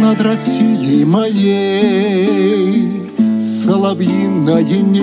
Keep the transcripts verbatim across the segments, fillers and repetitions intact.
Над Россией моей соловьиное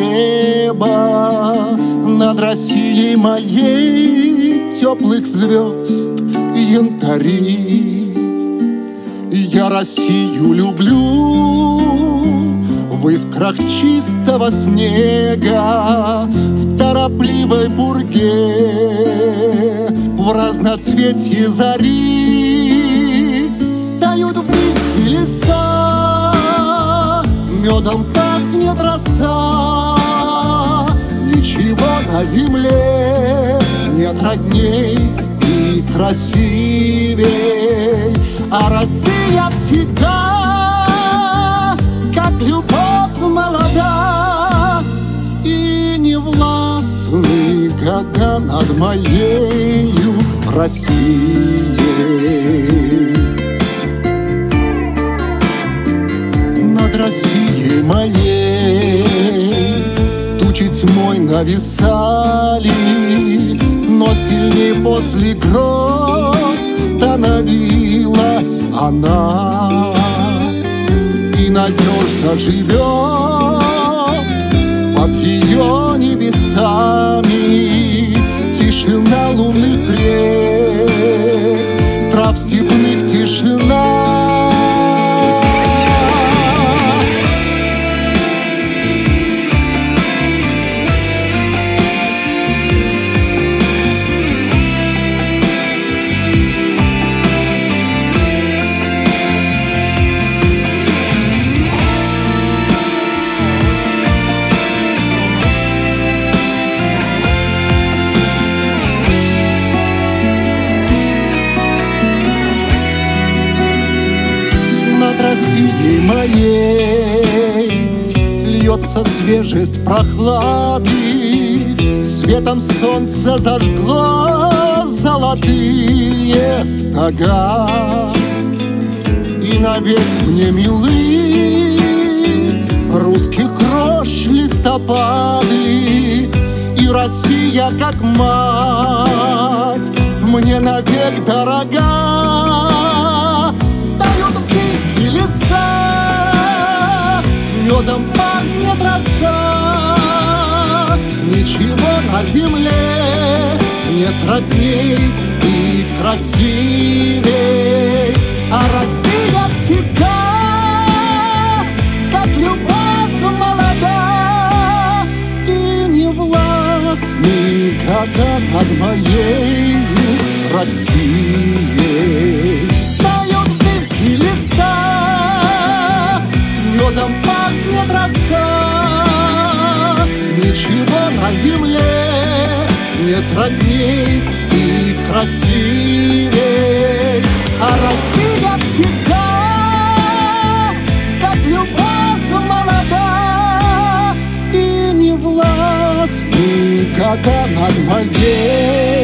небо, над Россией моей теплых звезд янтари. Я Россию люблю в искрах чистого снега, в торопливой пурге, в разноцветье зари. Тают вмиг леса, медом пахнет роса. Ничего на земле нет родней и красивей, а Россия всегда, как любовь молода, и не властны года над моею Россией. Над Россией моей тучи тьмой нависали, но сильней после гроз становилась она и надежно живет под ее небесами. Тишина лунных рек, трав степных тишина. Над Россией моей льется свежесть прохлады, светом солнца зажгло золотые стога. И навек мне милы русских рощ листопады, и Россия, как мать, мне навек дорога. Леса, медом пахнет роса. Ничего на земле нет родней и красивей, а Россия всегда, как любовь молода, и не властны года над моей Россией. Дают дымки леса, медом пахнет роса. Ничего на земле нет родней и красивей, а Россия всегда, как любовь молода, и не властны года над моей